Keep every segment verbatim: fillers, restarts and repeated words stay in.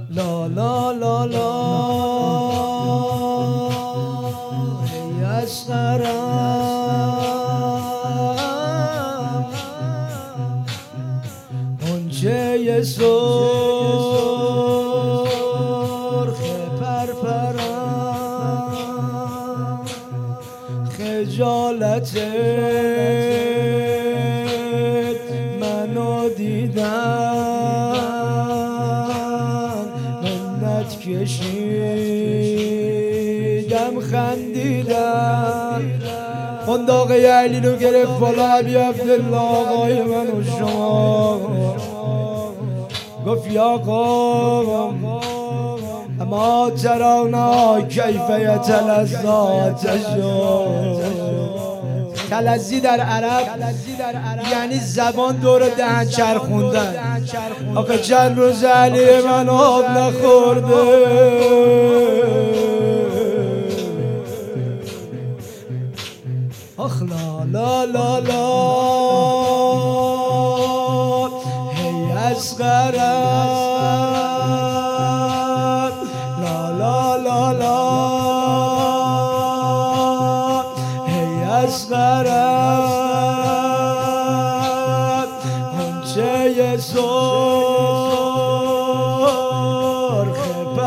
لا لا لا لا ای اصغرم غنچه سرخ پرپرم خجالت منو دیدن منت کشیدم خندیدم قنداق علی رو گرفت بالا ابی عبدالله آقای من و شما گفت یا آقا اما ترانا کیف یتلذات تلذی در عرب یعنی زبان دور دهن چرخوندن. آقا چند روز علی من آب نخورده آخ لا لا لا لا هی اصغرم لا لا لا لا هی اصغرم غنچه سرخ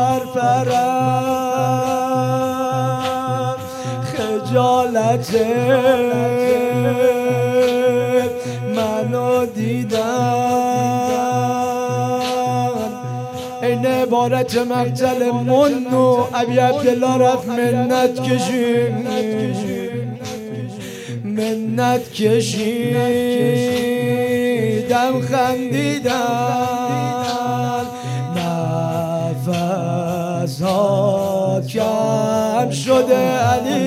پرپرم خجالت منو دیدن این عبارت مقتل منو ابی عبدالله رفت منت کشیم منت کشیدم خندیدم نفسات کم شده علی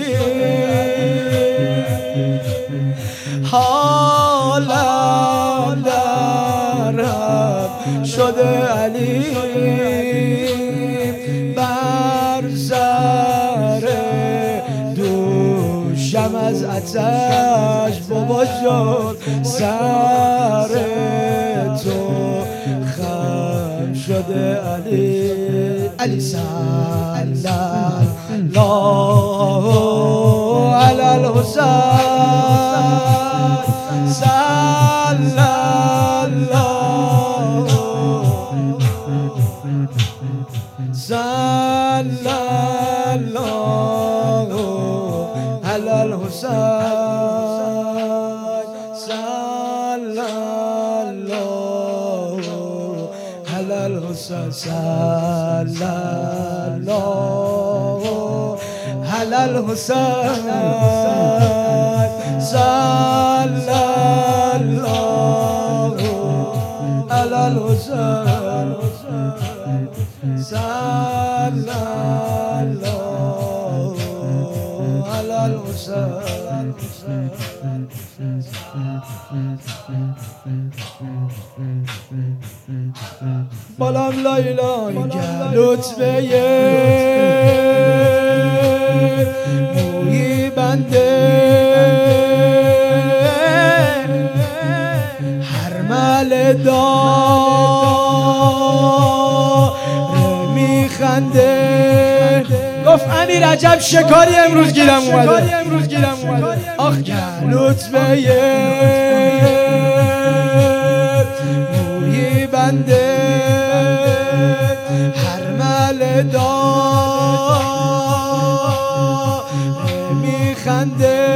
حالم درم شده علی بر سر دوشم از آتش بابا جان سر تو خم شده علی علی صلی الله علی الحسین صلی الله صلی الله علی الحسین صلی الله علی الحسین صلی الله علی الحسین صلی الله علی الحسین صلی الله علی الحسین بالام لایلا لطفه مویی بنده هر مل داره میخنده گفت امیر عجب شکاری امروز گیرم اومده آخ لطفه مویی بنده هر مل داره میخنده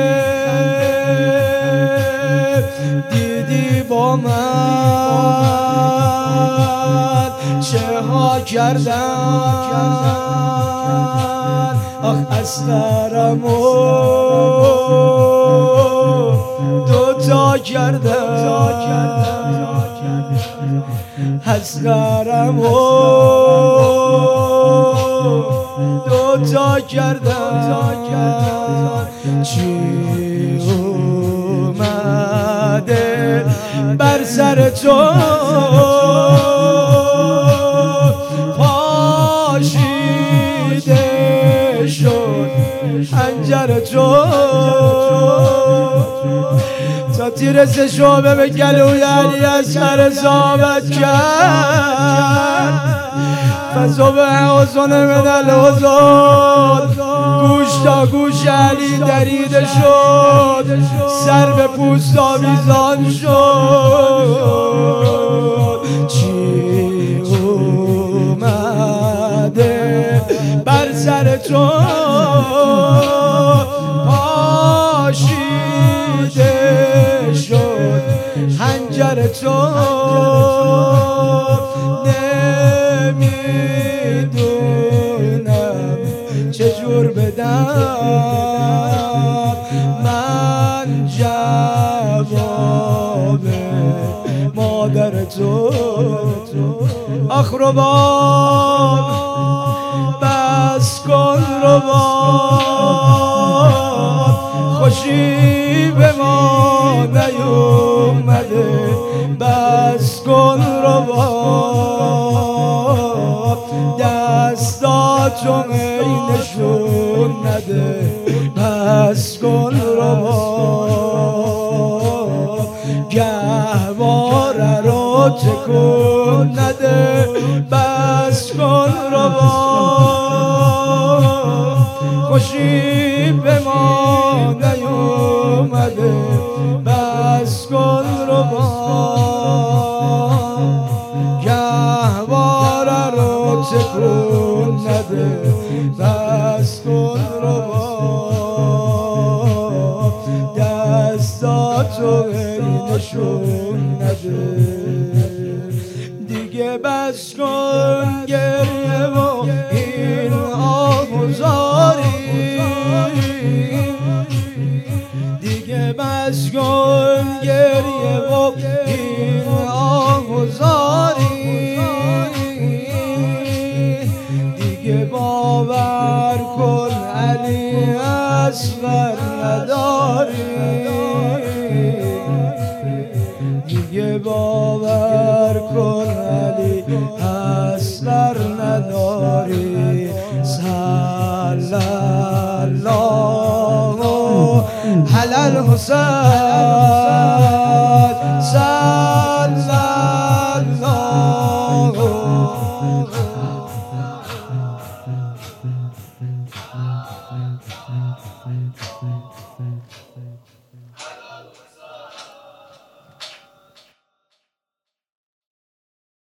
دیدی با من چه ها کردن آخ اصغرم و دوتا کردن اصغرم و دوتا کردن چی اومده بر سر تو پاشیده شد حنجر تو تا تیر سه شعبه به گلوی علی اصغر ثابت کرد فضا به حسن من الازاد گوش تا گوش علی دریده شد سر به پوست آویزان شد چی اومده بر سر تو پاشیده شد حنجر تو نمیدونم چجور بدم من جواب مادر تو آخ رباب بس کن رباب خوشی به ما نیومده بس کن رباب دستاتو ای نشون نده بس کن رباب گهواره رو تکون نده بس کن رباب خوشی به ما نیومده بس کن رباب گهواره رو تکون نده بس کن رباب دستاتو ای نشون نده دیگه بس کن گریه و این آهوزاری دیگه بس کن گریه و این آهوزاری دیگه باور کن علی اصغر نداری دیگه باور کن علی اصغر نداری صلی الله علی الحسین